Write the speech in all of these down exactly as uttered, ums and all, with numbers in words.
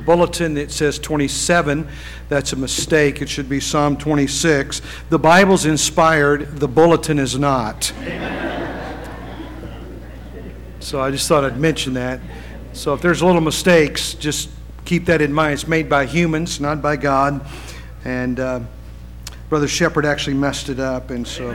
bulletin it says twenty-seven. That's a mistake. It should be Psalm twenty-six. The Bible's inspired. The bulletin is not. So I just thought I'd mention that. So if there's little mistakes, just keep that in mind. It's made by humans, not by God. And uh, Brother Shepard actually messed it up, and so...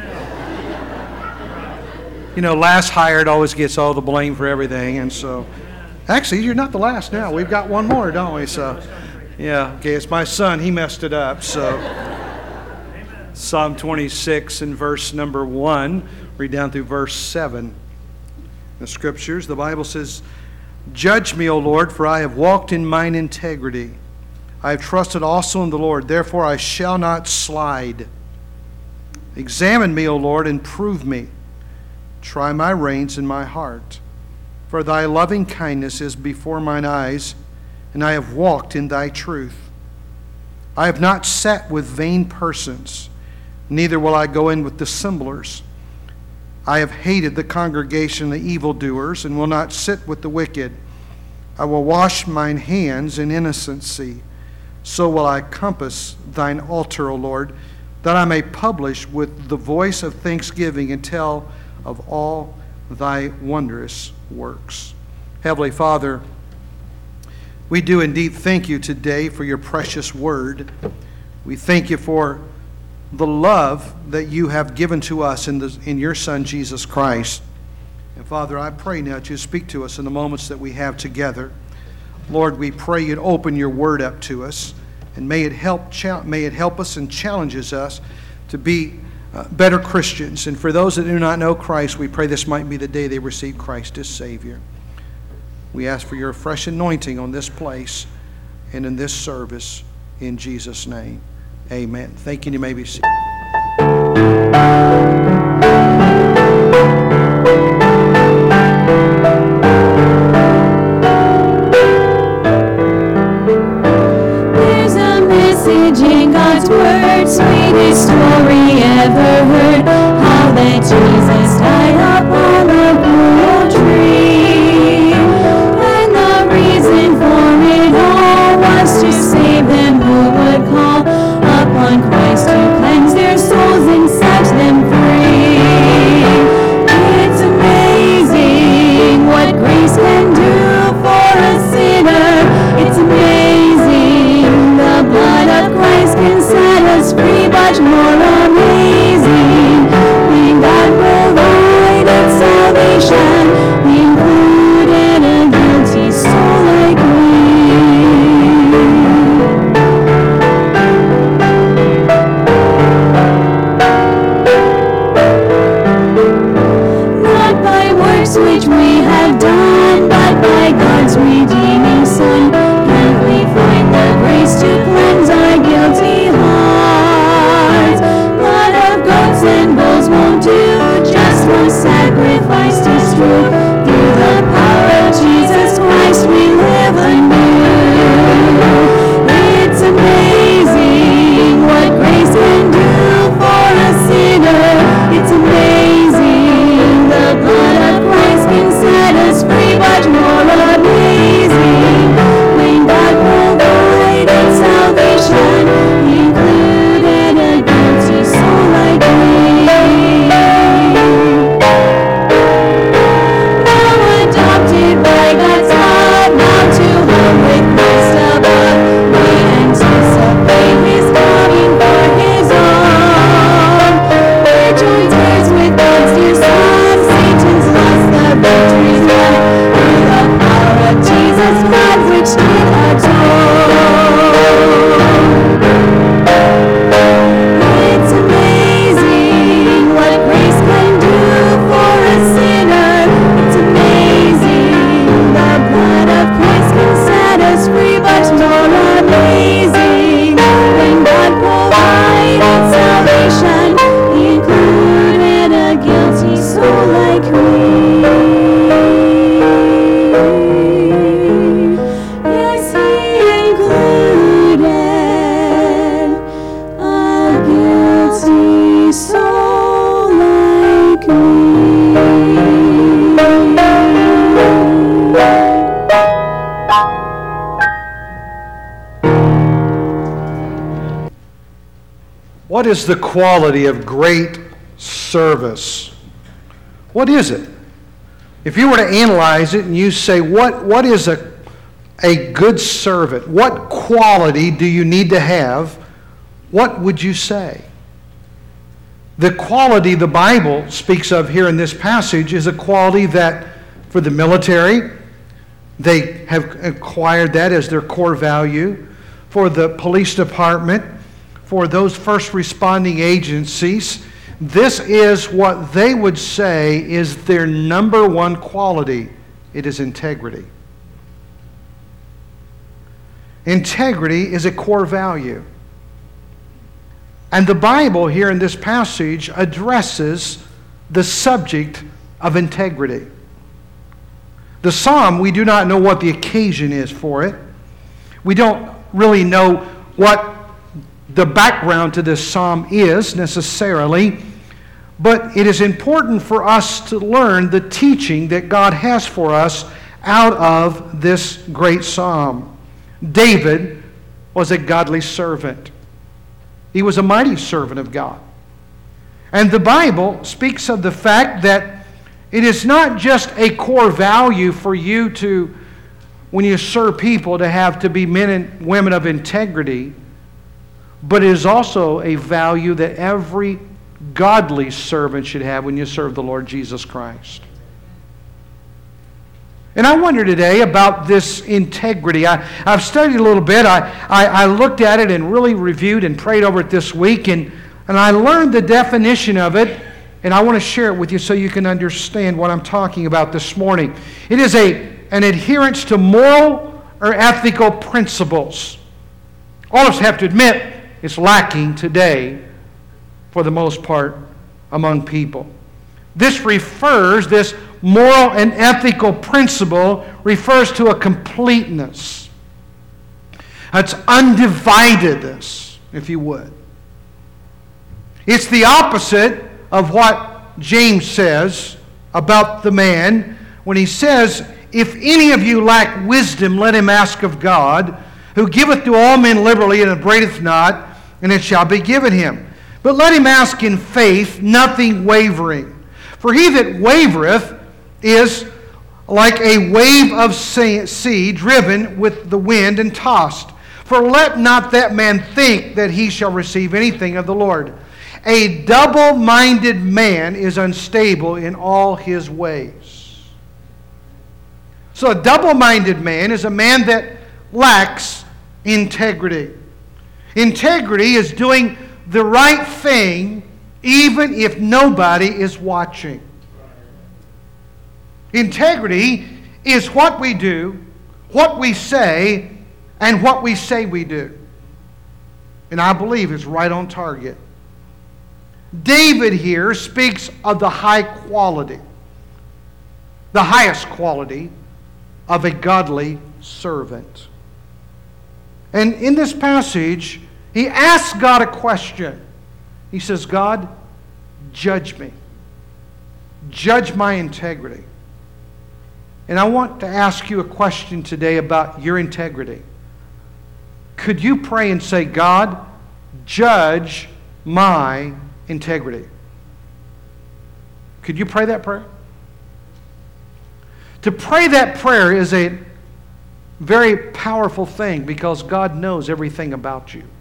You know, last hired always gets all the blame for everything, and so... Actually, you're not the last now. We've got one more, don't we? So, yeah, okay, it's my son. He messed it up, so... Psalm twenty-six and verse number one. Read down through verse seven. The Scriptures, the Bible says, "Judge me, O Lord, for I have walked in mine integrity. I have trusted also in the Lord, therefore I shall not slide. Examine me, O Lord, and prove me. Try my reins and my heart. For thy loving kindness is before mine eyes, and I have walked in thy truth. I have not sat with vain persons, neither will I go in with dissemblers. I have hated the congregation of the evildoers, and will not sit with the wicked. I will wash mine hands in innocency. So will I compass thine altar, O Lord, that I may publish with the voice of thanksgiving and tell of all thy wondrous works." Heavenly Father, we do indeed thank you today for your precious word. We thank you for the love that you have given to us in, the, in your Son, Jesus Christ. And Father, I pray now that you speak to us in the moments that we have together. Lord, we pray you'd open your word up to us, and may it help, may it help us and challenges us to be Uh, better Christians. And for those that do not know Christ, we pray this might be the day they receive Christ as Savior. We ask for your fresh anointing on this place and in this service in Jesus' name. Amen. Thank you. You may be seated. There's a message in God's Word, sweetest story ever heard, how that Jesus died upon a cruel tree. And the reason for it all was to save them who would call upon Christ to cleanse their souls and set them free. It's amazing what grace can do for a sinner. It's amazing the blood of Christ can set us free, but more amazing when God provided salvation, included a guilty soul like me. Not by works which we have done, but by God's redeeming Son, can we find the grace to cleanse our guilty hearts. Blood of goats and bulls won't do, just one sacrifice is true. Through the power of Jesus Christ we live anew. It's amazing what grace can do for a sinner. It's amazing the blood of Christ can set us free, but more amazing when God provided salvation, included a guilty soul like me. Now adopted by God's love, now to home with Christ above, we anticipate His coming for His own. We're joint heirs with God's dear Son, Satan's lost, the victory's won, through the power of Jesus' blood which did atone. It's amazing what grace can do for a sinner. It's amazing the blood of Christ can set us free, but more amazing when God provided salvation, included a guilty soul like me. Yes, He included a guilty soul like me. What is the quality of great service? What is it? If you were to analyze it and you say, what, what is a, a good servant? What quality do you need to have? What would you say? The quality the Bible speaks of here in this passage is a quality that for the military, they have acquired that as their core value. For the police department, for those first responding agencies, this is what they would say is their number one quality. It is integrity. Integrity is a core value. And the Bible here in this passage addresses the subject of integrity. The psalm, we do not know what the occasion is for it. We don't really know what the background to this psalm is necessarily, but it is important for us to learn the teaching that God has for us out of this great psalm. David was a godly servant. He was a mighty servant of God. And the Bible speaks of the fact that it is not just a core value for you to, when you serve people, to have to be men and women of integrity, but it is also a value that every godly servant should have when you serve the Lord Jesus Christ. And I wonder today about this integrity. I, I've studied a little bit. I, I, I looked at it and really reviewed and prayed over it this week, and, and I learned the definition of it, and I want to share it with you so you can understand what I'm talking about this morning. It is a, an adherence to moral or ethical principles. All of us have to admit it's lacking today for the most part among people. This refers, this moral and ethical principle refers to a completeness. It's undividedness, if you would. It's the opposite of what James says about the man when he says, if any of you lack wisdom, let him ask of God, who giveth to all men liberally and upbraideth not, and it shall be given him. But let him ask in faith, nothing wavering. For he that wavereth is like a wave of sea driven with the wind and tossed. For let not that man think that he shall receive anything of the Lord. A double-minded man is unstable in all his ways. So a double-minded man is a man that lacks integrity. Integrity is doing the right thing even if nobody is watching. Integrity is what we do, what we say, and what we say we do. And I believe it's right on target. David here speaks of the high quality, the highest quality of a godly servant. And in this passage, he asks God a question. He says, God, judge me. Judge my integrity. And I want to ask you a question today about your integrity. Could you pray and say, God, judge my integrity? Could you pray that prayer? To pray that prayer is a very powerful thing because God knows everything about you.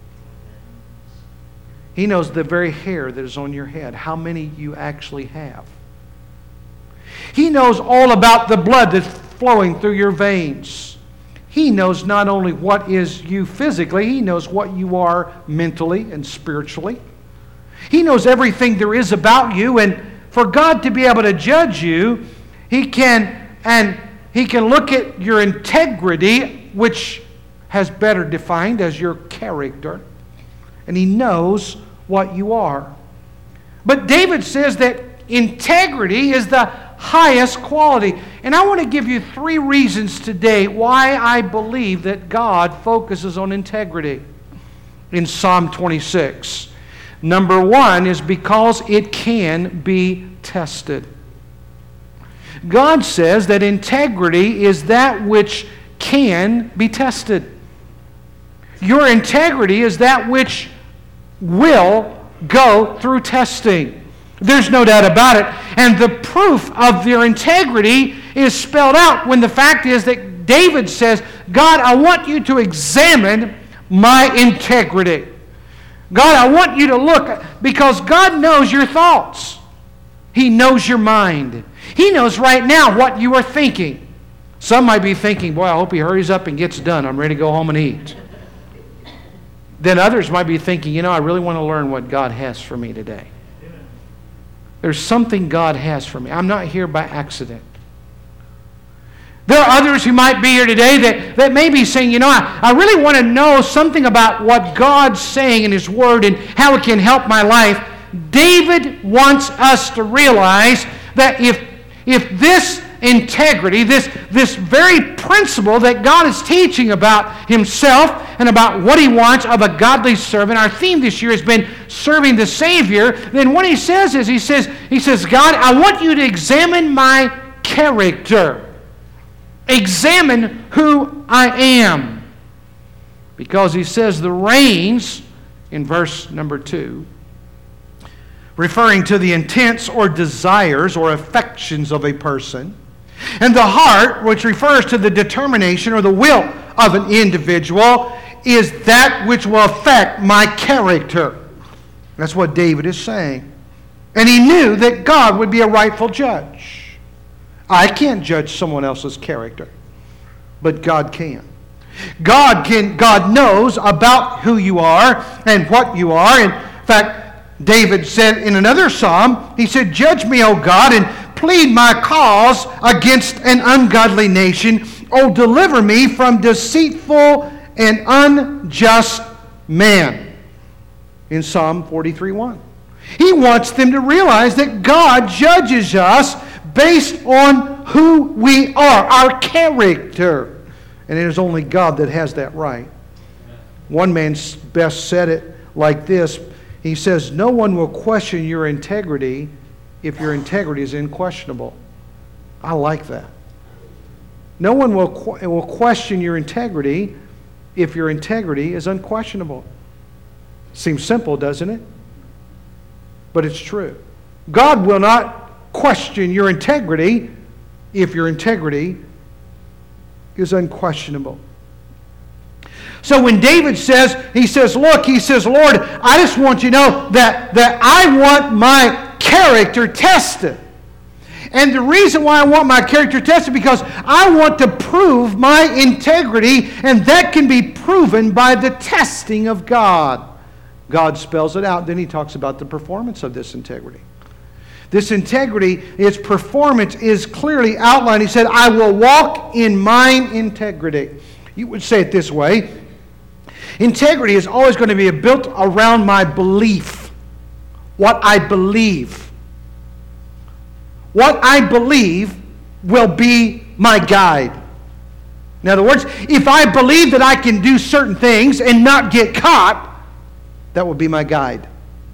He knows the very hair that is on your head, how many you actually have. He knows all about the blood that's flowing through your veins. He knows not only what is you physically, He knows what you are mentally and spiritually. He knows everything there is about you, and for God to be able to judge you, He can, and He can look at your integrity, which has better defined as your character, and He knows what you are. But David says that integrity is the highest quality. And I want to give you three reasons today why I believe that God focuses on integrity in Psalm twenty-six. Number one is because it can be tested. God says that integrity is that which can be tested. Your integrity is that which will go through testing. There's no doubt about it. And the proof of their integrity is spelled out when the fact is that David says, God, I want you to examine my integrity. God, I want you to look, because God knows your thoughts. He knows your mind. He knows right now what you are thinking. Some might be thinking, boy, I hope he hurries up and gets done. I'm ready to go home and eat. Then others might be thinking, you know, I really want to learn what God has for me today. There's something God has for me. I'm not here by accident. There are others who might be here today that, that may be saying, you know, I, I really want to know something about what God's saying in His Word and how it can help my life. David wants us to realize that if, if this integrity, this, this very principle that God is teaching about Himself and about what He wants of a godly servant, our theme this year has been serving the Savior, then what He says is, He says, He says, God, I want you to examine my character. Examine who I am. Because He says the reins, in verse number two, referring to the intents or desires or affections of a person, and the heart, which refers to the determination or the will of an individual, is that which will affect my character. That's what David is saying. And he knew that God would be a rightful judge. I can't judge someone else's character, but God can. God can. God knows about who you are and what you are. In fact, David said in another psalm, he said, judge me, O God, and plead my cause against an ungodly nation. O deliver me from deceitful and unjust man. In Psalm forty-three one. He wants them to realize that God judges us based on who we are, our character. And it is only God that has that right. One man best said it like this. He says, no one will question your integrity if your integrity is unquestionable. I like that. No one will, qu- will question your integrity if your integrity is unquestionable. Seems simple, doesn't it? But it's true. God will not question your integrity if your integrity is unquestionable. So when David says, he says, look, he says, Lord, I just want you to know that, that I want my character tested. And the reason why I want my character tested because I want to prove my integrity, and that can be proven by the testing of God. God spells it out. Then he talks about the performance of this integrity. This integrity, its performance is clearly outlined. He said, I will walk in mine integrity. You would say it this way. Integrity is always going to be built around my belief. What I believe. What I believe will be my guide. In other words, if I believe that I can do certain things and not get caught, that will be my guide.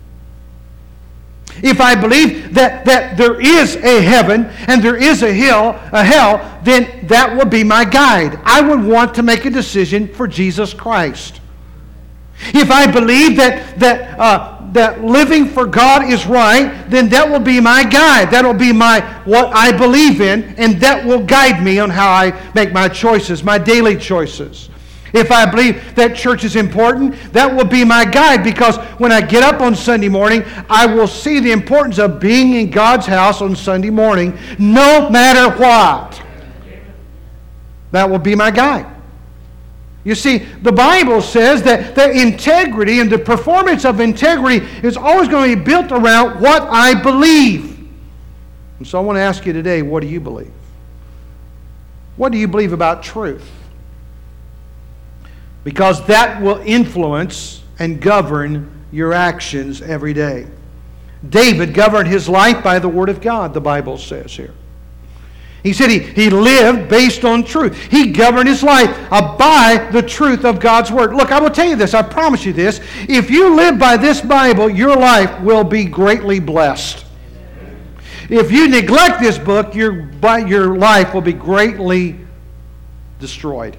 If I believe that, that there is a heaven and there is a hill, a hell, then that will be my guide. I would want to make a decision for Jesus Christ. If I believe that that uh, that living for God is right, then that will be my guide. That will be my what I believe in, and that will guide me on how I make my choices, my daily choices. If I believe that church is important, that will be my guide, because when I get up on Sunday morning, I will see the importance of being in God's house on Sunday morning, no matter what. That will be my guide. You see, the Bible says that the integrity and the performance of integrity is always going to be built around what I believe. And so I want to ask you today, what do you believe? What do you believe about truth? Because that will influence and govern your actions every day. David governed his life by the Word of God, the Bible says here. He said he, he lived based on truth. He governed his life uh, by the truth of God's Word. Look, I will tell you this, I promise you this. If you live by this Bible, your life will be greatly blessed. If you neglect this book, your, your life will be greatly destroyed.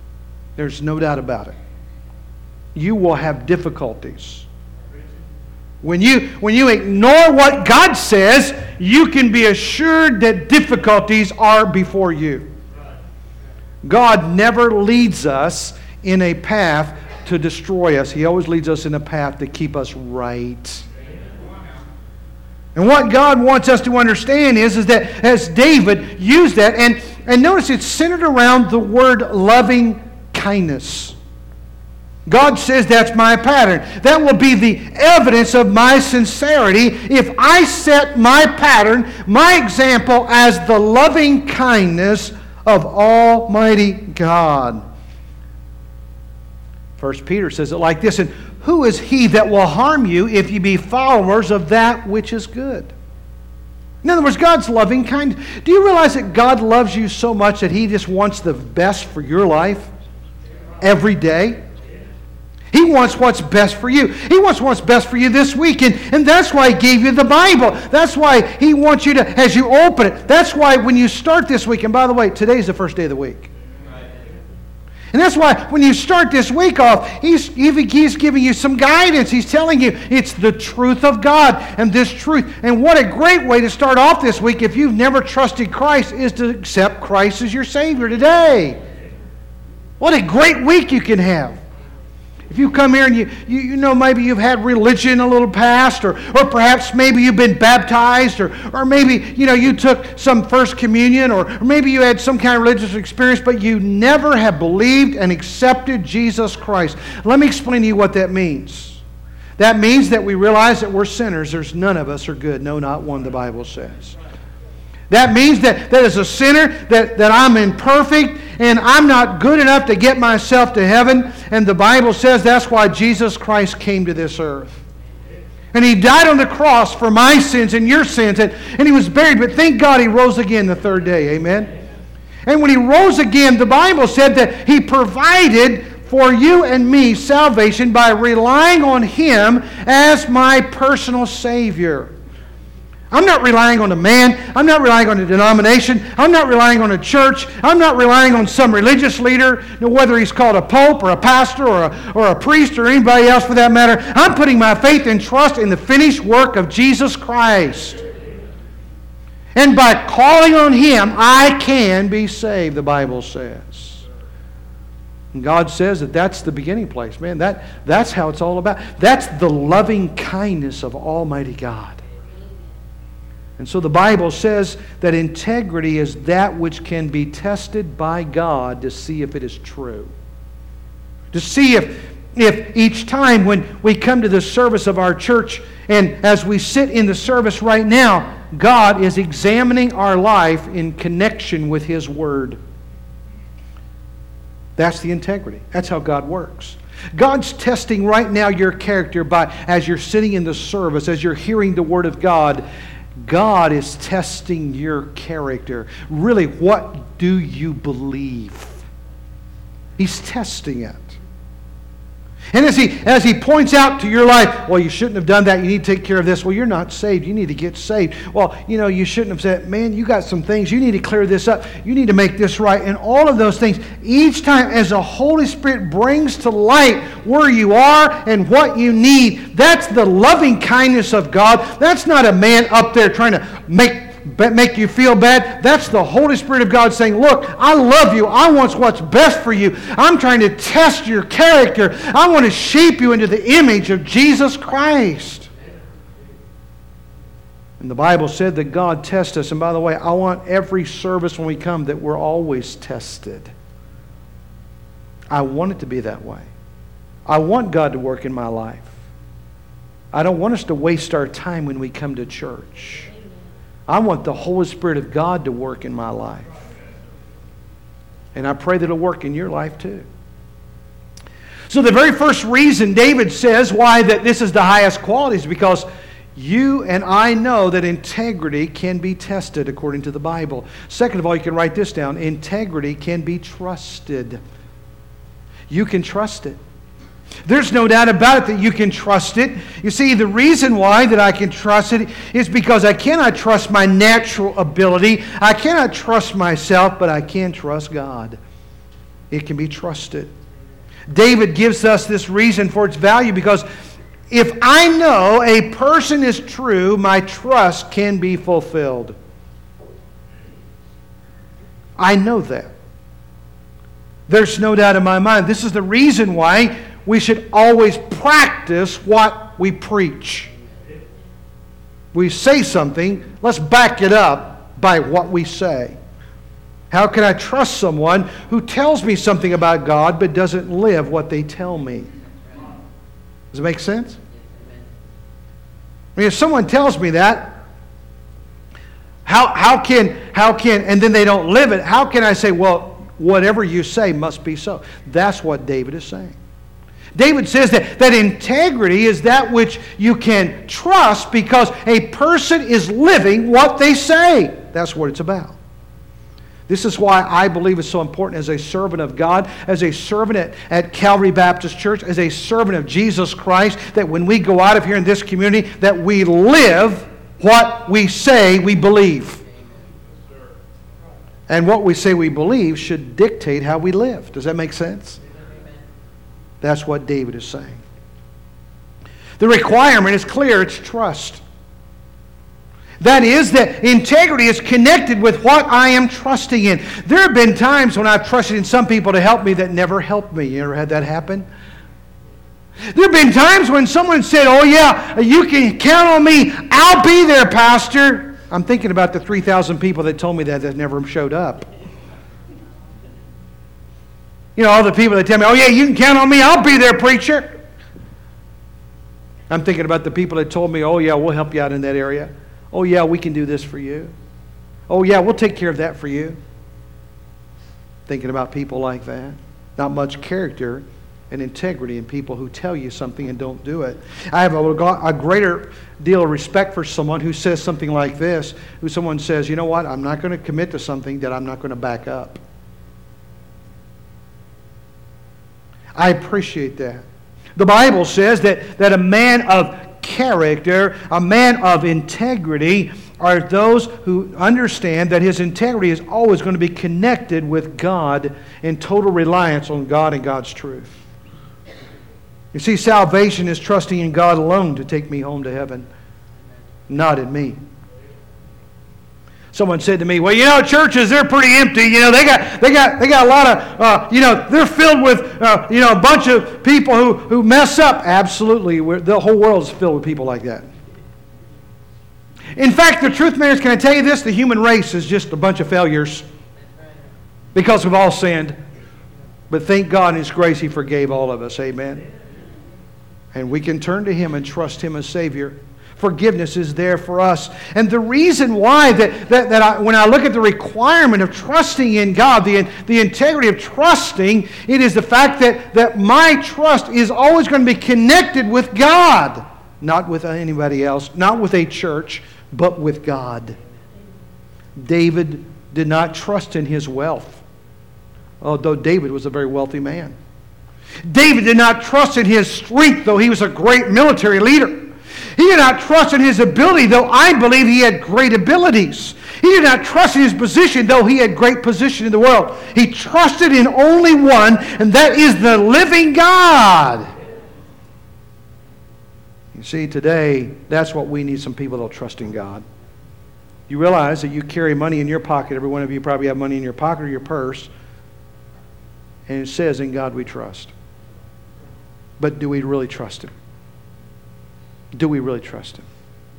There's no doubt about it. You will have difficulties. When you, when you ignore what God says, you can be assured that difficulties are before you. God never leads us in a path to destroy us. He always leads us in a path to keep us right. And what God wants us to understand is, is that as David used that, and, and notice it's centered around the word loving kindness. God says that's my pattern. That will be the evidence of my sincerity if I set my pattern, my example, as the loving kindness of Almighty God. First Peter says it like this, and who is he that will harm you if you be followers of that which is good? In other words, God's loving kindness. Do you realize that God loves you so much that He just wants the best for your life every day? He wants what's best for you. He wants what's best for you this week. And, and that's why He gave you the Bible. That's why He wants you to, as you open it, that's why when you start this week, and by the way, today's the first day of the week. And that's why when you start this week off, he's, he's giving you some guidance. He's telling you it's the truth of God and this truth. And what a great way to start off this week if you've never trusted Christ is to accept Christ as your Savior today. What a great week you can have. If you come here and you, you, you know maybe you've had religion a little past, or, or perhaps maybe you've been baptized, or, or maybe you know you took some first communion, or, or maybe you had some kind of religious experience, but you never have believed and accepted Jesus Christ. Let me explain to you what that means. That means that we realize that we're sinners. There's none of us are good. No, not one, the Bible says. That means that, that as a sinner, that, that I'm imperfect and I'm not good enough to get myself to heaven. And the Bible says that's why Jesus Christ came to this earth. And He died on the cross for my sins and your sins. And, and He was buried. But thank God He rose again the third day. Amen? And when He rose again, the Bible said that He provided for you and me salvation by relying on Him as my personal Savior. I'm not relying on a man. I'm not relying on a denomination. I'm not relying on a church. I'm not relying on some religious leader, whether he's called a pope or a pastor or a, or a priest or anybody else for that matter. I'm putting my faith and trust in the finished work of Jesus Christ. And by calling on Him, I can be saved, the Bible says. And God says that that's the beginning place. Man, that, that's how it's all about. That's the loving kindness of Almighty God. And so the Bible says that integrity is that which can be tested by God to see if it is true. To see if, if each time when we come to the service of our church, and as we sit in the service right now, God is examining our life in connection with His Word. That's the integrity. That's how God works. God's testing right now your character by, as you're sitting in the service, as you're hearing the Word of God, God is testing your character. Really, what do you believe? He's testing it. And as he, as he points out to your life, well, you shouldn't have done that. You need to take care of this. Well, you're not saved. You need to get saved. Well, you know, you shouldn't have said, man, you got some things. You need to clear this up. You need to make this right. And all of those things, each time as the Holy Spirit brings to light where you are and what you need, that's the loving kindness of God. That's not a man up there trying to make make you feel bad. That's the Holy Spirit of God saying, look, I love you. I want what's best for you. I'm trying to test your character. I want to shape you into the image of Jesus Christ. And the Bible said that God tests us. And by the way, I want every service when we come that we're always tested. I want it to be that way. I want God to work in my life. I don't want us to waste our time when we come to church. I want the Holy Spirit of God to work in my life. And I pray that it'll work in your life too. So the very first reason David says why that this is the highest quality is because you and I know that integrity can be tested according to the Bible. Second of all, you can write this down. Integrity can be trusted. You can trust it. There's no doubt about it that you can trust it. You see, the reason why that I can trust it is because I cannot trust my natural ability. I cannot trust myself, but I can trust God. It can be trusted. David gives us this reason for its value because if I know a person is true, my trust can be fulfilled. I know that. There's no doubt in my mind. This is the reason why we should always practice what we preach. We say something, let's back it up by what we say. How can I trust someone who tells me something about God but doesn't live what they tell me? Does it make sense? I mean, if someone tells me that, how, how can, how can, and then they don't live it, how can I say, well, whatever you say must be so? That's what David is saying. David says that, that integrity is that which you can trust because a person is living what they say. That's what it's about. This is why I believe it's so important as a servant of God, as a servant at, at Calvary Baptist Church, as a servant of Jesus Christ, that when we go out of here in this community, that we live what we say we believe. And what we say we believe should dictate how we live. Does that make sense? That's what David is saying. The requirement is clear. It's trust. That is, that integrity is connected with what I am trusting in. There have been times when I've trusted in some people to help me that never helped me. You ever had that happen? There have been times when someone said, oh yeah, you can count on me. I'll be there, Pastor. I'm thinking about the three thousand people that told me that that never showed up. You know, all the people that tell me, oh yeah, you can count on me. I'll be there, preacher. I'm thinking about the people that told me, oh yeah, we'll help you out in that area. Oh yeah, we can do this for you. Oh yeah, we'll take care of that for you. Thinking about people like that. Not much character and integrity in people who tell you something and don't do it. I have a, a greater deal of respect for someone who says something like this, who someone says, you know what, I'm not going to commit to something that I'm not going to back up. I appreciate that. The Bible says that, that a man of character, a man of integrity, are those who understand that his integrity is always going to be connected with God in total reliance on God and God's truth. You see, salvation is trusting in God alone to take me home to heaven, not in me. Someone said to me, well, you know, churches, they're pretty empty. You know, they got they got, they got a lot of, uh, you know, they're filled with, uh, you know, a bunch of people who, who mess up. Absolutely. We're, the whole world is filled with people like that. In fact, the truth, man, is, can I tell you this? The human race is just a bunch of failures because we've all sinned. But thank God in His grace He forgave all of us. Amen. And we can turn to Him and trust Him as Savior. Forgiveness is there for us. And the reason why that, that, that I, when I look at the requirement of trusting in God, the, the integrity of trusting, it is the fact that, that my trust is always going to be connected with God. Not with anybody else, not with a church, but with God. David did not trust in his wealth, although David was a very wealthy man. David did not trust in his strength, though he was a great military leader. He did not trust in his ability, though I believe he had great abilities. He did not trust in his position, though he had great position in the world. He trusted in only one, and that is the living God. You see, today, that's what we need, some people that will trust in God. You realize that you carry money in your pocket. Every one of you probably have money in your pocket or your purse. And it says, in God we trust. But do we really trust Him? Do we really trust Him?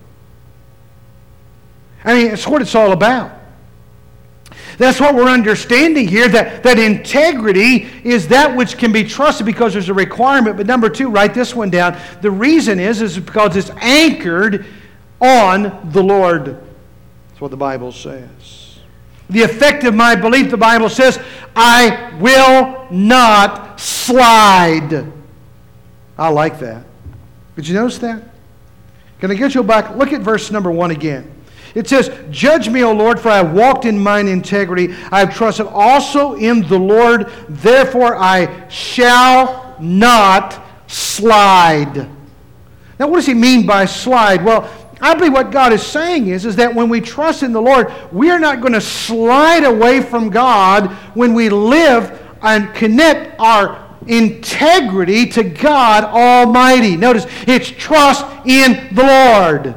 I mean, it's what it's all about. That's what we're understanding here, that, that integrity is that which can be trusted because there's a requirement. But number two, write this one down. The reason is, is because it's anchored on the Lord. That's what the Bible says. The effect of my belief, the Bible says, I will not slide. I like that. Did you notice that? Can I get you back? Look at verse number one again. It says, judge me, O Lord, for I have walked in mine integrity. I have trusted also in the Lord. Therefore I shall not slide. Now, what does he mean by slide? Well, I believe what God is saying is, is that when we trust in the Lord, we are not going to slide away from God when we live and connect our integrity to God Almighty. Notice, it's trust in the Lord.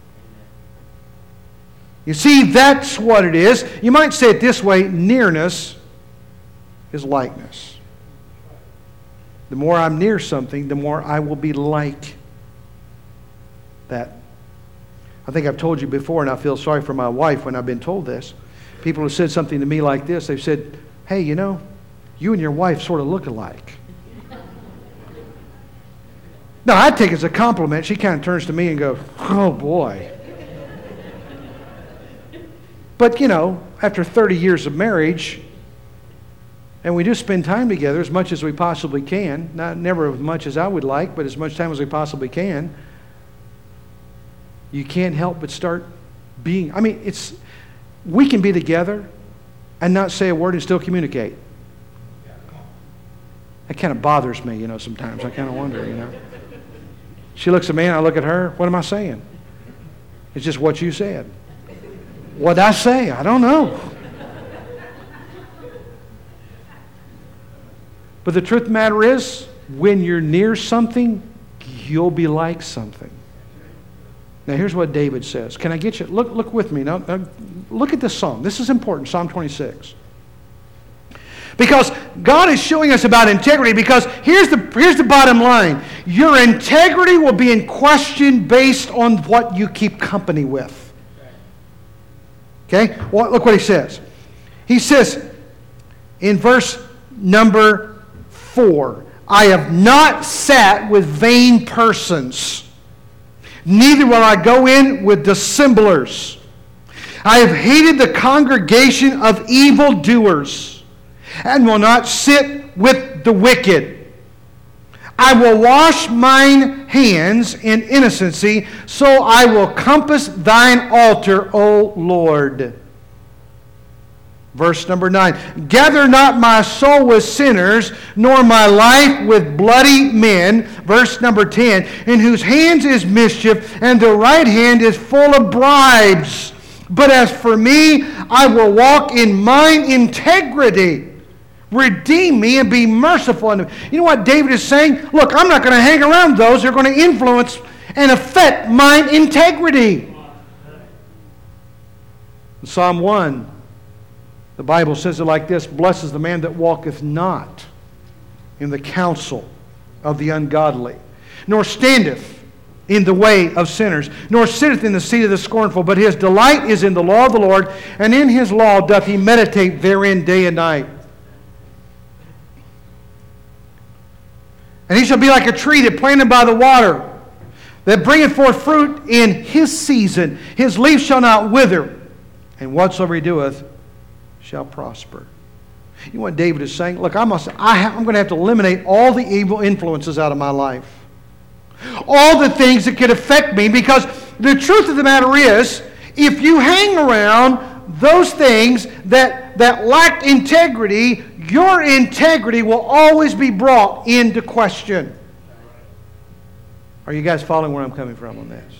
You see, that's what it is. You might say it this way, nearness is likeness. The more I'm near something, the more I will be like that. I think I've told you before, and I feel sorry for my wife when I've been told this. People have said something to me like this. They've said, hey, you know, you and your wife sort of look alike. Now, I take it as a compliment. She kind of turns to me and goes, oh, boy. But, you know, after thirty years of marriage, and we do spend time together as much as we possibly can, not never as much as I would like, but as much time as we possibly can, you can't help but start being, I mean, it's, we can be together and not say a word and still communicate. That kind of bothers me, you know, sometimes. I kind of wonder, you know. She looks at me and I look at her. What am I saying? It's just what you said. What did I say? I don't know. But the truth of the matter is, when you're near something, you'll be like something. Now here's what David says. Can I get you? Look, look with me. Now, now look at this psalm. This is important, Psalm twenty-six. Because God is showing us about integrity, because here's the, here's the bottom line. Your integrity will be in question based on what you keep company with. Okay? Well, look what he says. He says in verse number four, I have not sat with vain persons, neither will I go in with dissemblers. I have hated the congregation of evildoers, and will not sit with the wicked. I will wash mine hands in innocency, so I will compass thine altar, O Lord. Verse number nine. Gather not my soul with sinners, nor my life with bloody men. Verse number ten. In whose hands is mischief, and their right hand is full of bribes. But as for me, I will walk in mine integrity. Redeem me and be merciful unto me. You know what David is saying? Look, I'm not going to hang around those who are going to influence and affect mine integrity. In Psalm one, the Bible says it like this: blessed is the man that walketh not in the counsel of the ungodly, nor standeth in the way of sinners, nor sitteth in the seat of the scornful, but his delight is in the law of the Lord, and in his law doth he meditate therein day and night. And he shall be like a tree that planted by the water, that bringeth forth fruit in his season. His leaf shall not wither, and whatsoever he doeth shall prosper. You know what David is saying? Look, I must, I have, I'm going to have to eliminate all the evil influences out of my life. All the things that could affect me, because the truth of the matter is, if you hang around those things that, that lack integrity, your integrity will always be brought into question. Are you guys following where I'm coming from on this?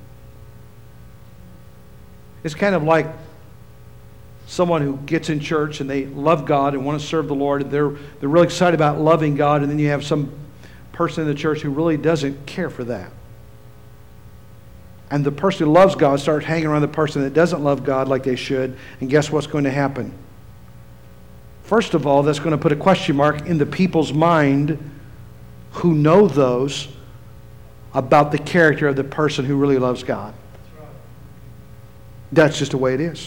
It's kind of like someone who gets in church and they love God and want to serve the Lord, and they're, they're really excited about loving God, and then you have some person in the church who really doesn't care for that. And the person who loves God starts hanging around the person that doesn't love God like they should, and guess what's going to happen? First of all, that's going to put a question mark in the people's mind who know those about the character of the person who really loves God. That's just the way it is.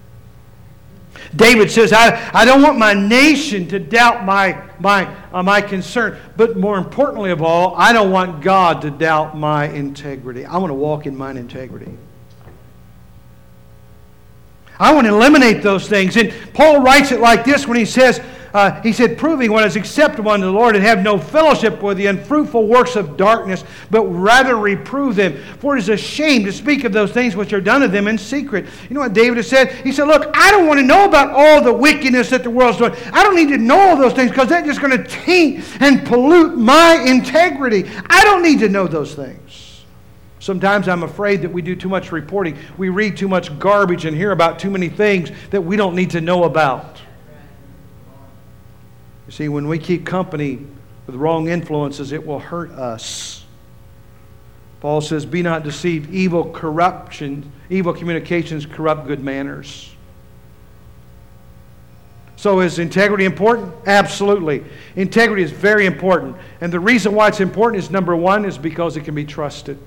David says, I, I don't want my nation to doubt my, my, uh, my concern. But more importantly of all, I don't want God to doubt my integrity. I want to walk in mine integrity. I want to eliminate those things. And Paul writes it like this when he says, uh, he said, proving what is acceptable unto the Lord, and have no fellowship with the unfruitful works of darkness, but rather reprove them. For it is a shame to speak of those things which are done of them in secret. You know what David has said? He said, look, I don't want to know about all the wickedness that the world's doing. I don't need to know all those things, because that's just going to taint and pollute my integrity. I don't need to know those things. Sometimes I'm afraid that we do too much reporting. We read too much garbage and hear about too many things that we don't need to know about. You see, when we keep company with wrong influences, it will hurt us. Paul says, be not deceived. Evil corruption, evil communications corrupt good manners. So is integrity important? Absolutely. Integrity is very important. And the reason why it's important is, number one, is because it can be trusted.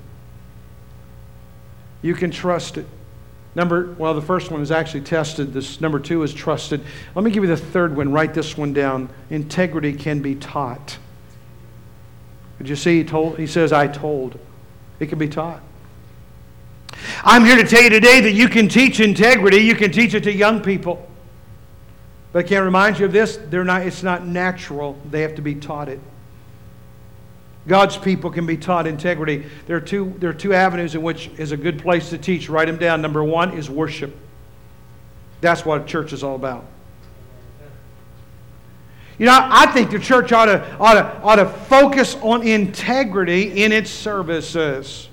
You can trust it. Number, well, the first one is actually tested. This number two is trusted. Let me give you the third one. Write this one down. Integrity can be taught. Did you see he told? He says, I told. It can be taught. I'm here to tell you today that you can teach integrity. You can teach it to young people. But I can't remind you of this. They're not, it's not natural. They have to be taught it. God's people can be taught integrity. There are two, there are two avenues in which is a good place to teach. Write them down. Number one is worship. That's what a church is all about. You know, I think the church ought to, ought to, ought to focus on integrity in its services.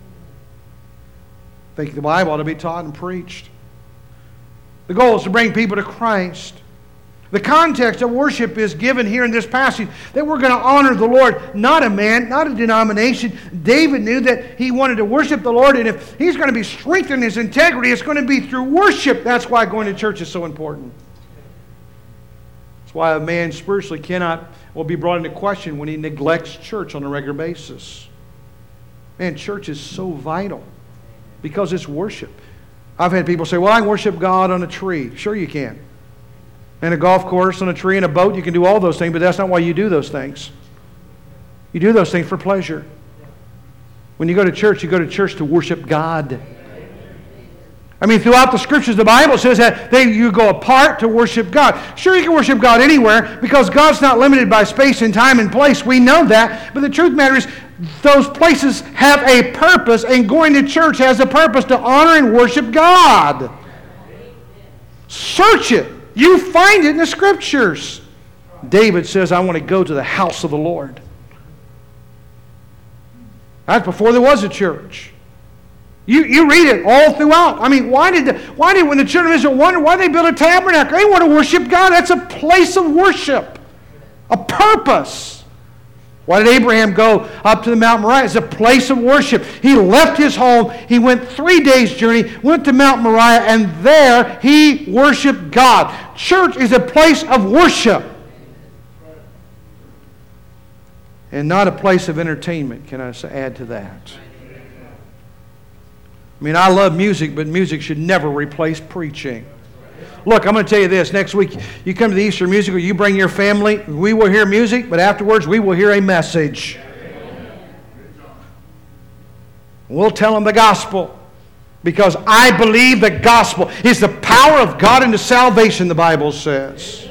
I think the Bible ought to be taught and preached. The goal is to bring people to Christ. The context of worship is given here in this passage, that we're going to honor the Lord, not a man, not a denomination. David knew that he wanted to worship the Lord, and if he's going to be strengthened in his integrity, it's going to be through worship. That's why going to church is so important. That's why a man spiritually cannot, will be brought into question when he neglects church on a regular basis. Man, church is so vital because it's worship. I've had people say, well, I can worship God on a tree. Sure you can. And a golf course, on a tree, and a boat, you can do all those things, but that's not why you do those things. You do those things for pleasure. When you go to church, you go to church to worship God. I mean, throughout the Scriptures, the Bible says that they, you go apart to worship God. Sure, you can worship God anywhere because God's not limited by space and time and place. We know that. But the truth matter is, those places have a purpose, and going to church has a purpose to honor and worship God. Search it. You find it in the Scriptures. David says, I want to go to the house of the Lord. That's before there was a church. You, you read it all throughout. I mean, why did, the, why did when the children of Israel wondered why they built a tabernacle? They want to worship God. That's a place of worship. A purpose. Why did Abraham go up to the Mount Moriah? It's a place of worship. He left his home. He went three days' journey, went to Mount Moriah, and there he worshiped God. Church is a place of worship. And not a place of entertainment, can I add to that? I mean, I love music, but music should never replace preaching. Look, I'm going to tell you this. Next week, you come to the Easter musical, you bring your family, we will hear music, but afterwards we will hear a message. We'll tell them the gospel, because I believe the gospel is the power of God into salvation, the Bible says.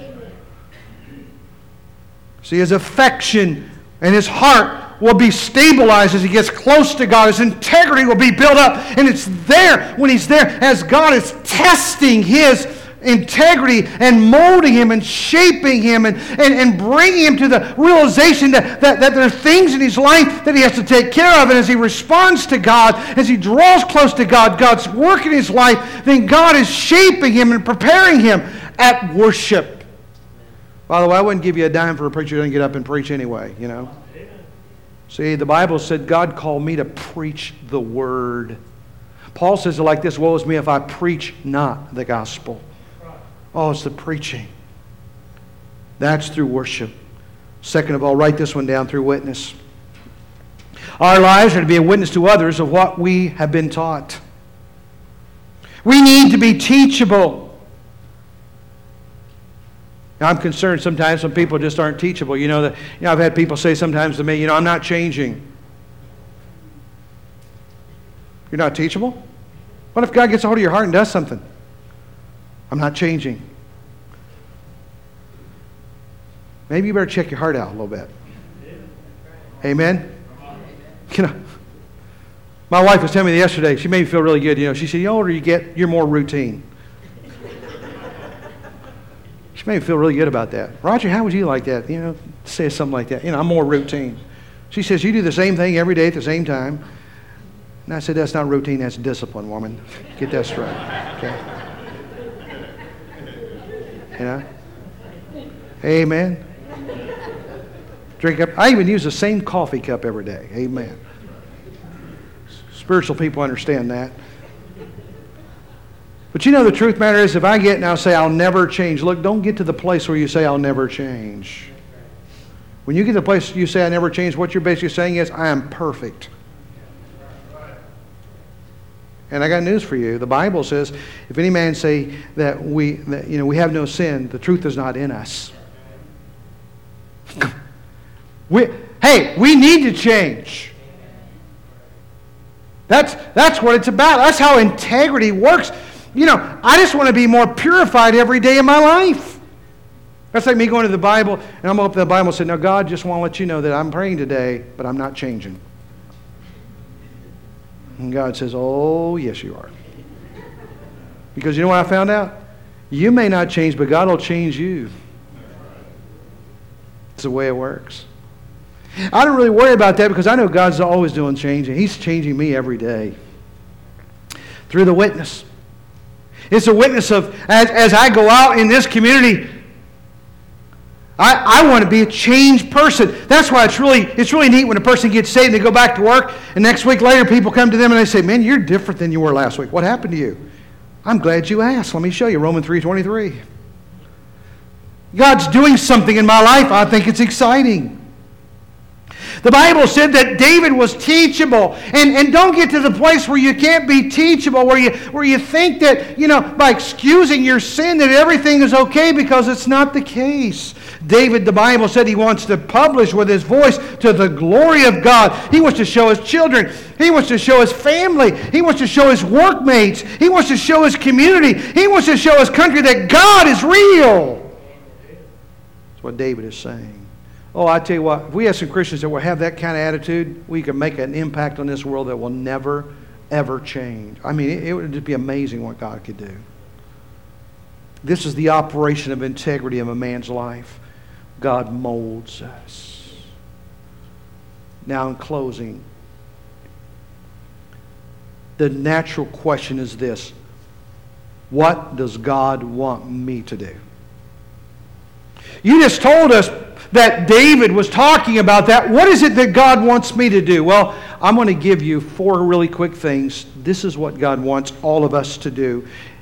See, his affection and his heart will be stabilized as he gets close to God. His integrity will be built up. And it's there, when he's there, as God is testing his integrity and molding him and shaping him and, and, and bringing him to the realization that, that, that there are things in his life that he has to take care of. And as he responds to God, as he draws close to God, God's working in his life, then God is shaping him and preparing him at worship. By the way, I wouldn't give you a dime for a preacher who doesn't get up and preach anyway, you know. See, the Bible said God called me to preach the word. Paul says it like this, woe is me if I preach not the gospel. Oh, it's the preaching. That's through worship. Second of all, write this one down, through witness. Our lives are to be a witness to others of what we have been taught. We need to be teachable. Now, I'm concerned sometimes some people just aren't teachable. You know, that, you know, I've had people say sometimes to me, you know, I'm not changing. You're not teachable? What if God gets a hold of your heart and does something? I'm not changing. Maybe you better check your heart out a little bit. Amen? You know, my wife was telling me yesterday, she made me feel really good. You know, she said, the older you get, you're more routine. She made me feel really good about that. Roger, how would you like that? You know, say something like that. You know, I'm more routine. She says, you do the same thing every day at the same time. And I said, that's not routine, that's discipline, woman. Get that straight. Okay? You know? Amen. Drink up. I even use the same coffee cup every day. Amen. Spiritual people understand that. But you know, the truth matter is, if I get and I'll say I'll never change, look, don't get to the place where you say I'll never change. When you get to the place you say I never change, what you're basically saying is I am perfect. And I got news for you. The Bible says, if any man say that we, that, you know, we have no sin, the truth is not in us. we, hey, we need to change. That's, that's what it's about. That's how integrity works. You know, I just want to be more purified every day of my life. That's like me going to the Bible, and I'm going to open the Bible and say, now God, just want to let you know that I'm praying today, but I'm not changing. And God says, oh, yes, you are. Because you know what I found out? You may not change, but God will change you. It's the way it works. I don't really worry about that because I know God's always doing change, and He's changing me every day. Through the witness. It's a witness of, as, as I go out in this community, I, I want to be a changed person. That's why it's really, it's really neat when a person gets saved and they go back to work, and next week later people come to them and they say, man, you're different than you were last week. What happened to you? I'm glad you asked. Let me show you. Romans three twenty-three. God's doing something in my life. I think it's exciting. The Bible said that David was teachable. And, and don't get to the place where you can't be teachable, where you, where you think that, you know, by excusing your sin that everything is okay, because it's not the case. David, the Bible said he wants to publish with his voice to the glory of God. He wants to show his children. He wants to show his family. He wants to show his workmates. He wants to show his community. He wants to show his country that God is real. That's what David is saying. Oh, I tell you what, if we have some Christians that will have that kind of attitude, we can make an impact on this world that will never, ever change. I mean, it, it would just be amazing what God could do. This is the operation of integrity of a man's life. God molds us. Now, in closing, the natural question is this: what does God want me to do? You just told us that David was talking about that. What is it that God wants me to do? Well, I'm going to give you four really quick things. This is what God wants all of us to do.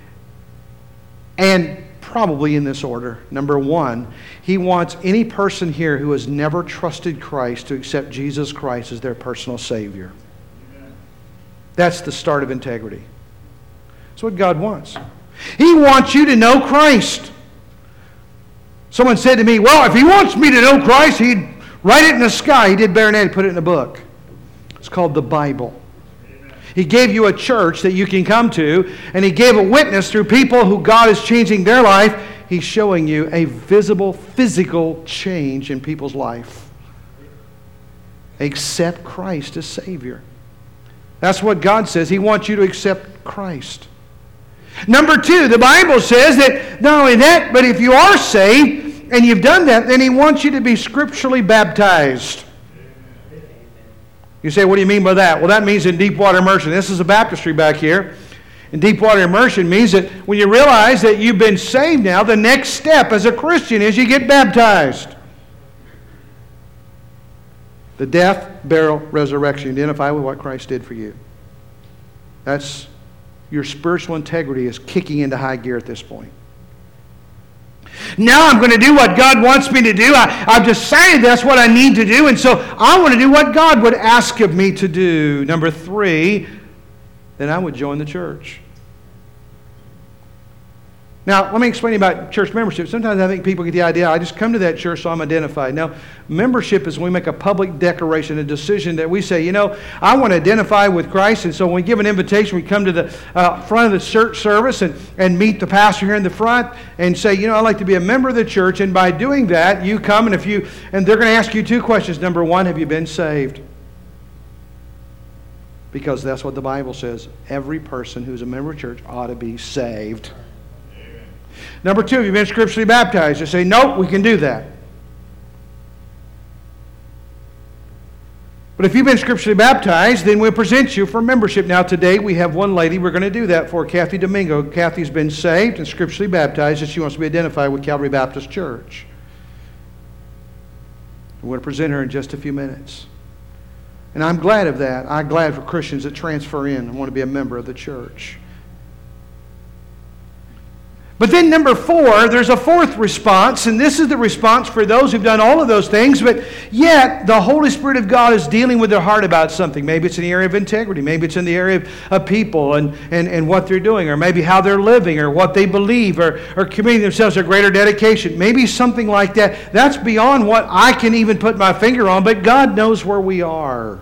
And probably in this order. Number one, He wants any person here who has never trusted Christ to accept Jesus Christ as their personal Savior. That's the start of integrity. That's what God wants. He wants you to know Christ. Someone said to me, well, if He wants me to know Christ, He'd write it in the sky. He did better than that. He put it in a book. It's called the Bible. Amen. He gave you a church that you can come to, and He gave a witness through people who God is changing their life. He's showing you a visible, physical change in people's life. Accept Christ as Savior. That's what God says. He wants you to accept Christ. Number two, the Bible says that not only that, but if you are saved and you've done that, then He wants you to be scripturally baptized. You say, what do you mean by that? Well, that means in deep water immersion. This is a baptistry back here. And deep water immersion means that when you realize that you've been saved now, the next step as a Christian is you get baptized. The death, burial, resurrection. Identify with what Christ did for you. That's your spiritual integrity is kicking into high gear at this point. Now I'm going to do what God wants me to do. I, I've decided that's what I need to do, and so I want to do what God would ask of me to do. Number three, then I would join the church. Now, let me explain to you about church membership. Sometimes I think people get the idea, I just come to that church so I'm identified. Now, membership is when we make a public declaration, a decision that we say, you know, I want to identify with Christ. And so when we give an invitation, we come to the uh, front of the church service and, and meet the pastor here in the front and say, you know, I'd like to be a member of the church. And by doing that, you come and if you, and they're going to ask you two questions. Number one, have you been saved? Because that's what the Bible says. Every person who's a member of church ought to be saved. Number two, have you been scripturally baptized? You say, nope, we can do that. But if you've been scripturally baptized, then we'll present you for membership. Now today we have one lady we're going to do that for, Kathy Domingo. Kathy's been saved and scripturally baptized, and she wants to be identified with Calvary Baptist Church. We're going to present her in just a few minutes. And I'm glad of that. I'm glad for Christians that transfer in and want to be a member of the church. But then number four, there's a fourth response, and this is the response for those who've done all of those things, but yet the Holy Spirit of God is dealing with their heart about something. Maybe it's in the area of integrity. Maybe it's in the area of, of people and, and, and what they're doing, or maybe how they're living, or what they believe, or, or committing themselves to greater dedication. Maybe something like that. That's beyond what I can even put my finger on, but God knows where we are.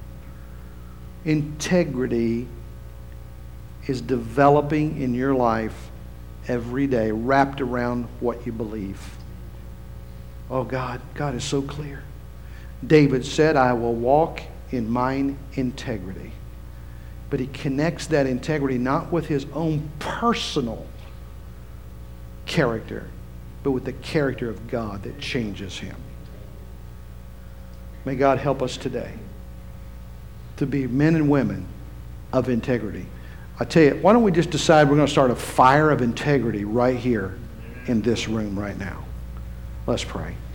Integrity is developing in your life every day, wrapped around what you believe. Oh God, God is so clear. David said, I will walk in mine integrity. But he connects that integrity not with his own personal character, but with the character of God that changes him. May God help us today to be men and women of integrity. I tell you, why don't we just decide we're going to start a fire of integrity right here in this room right now. Let's pray.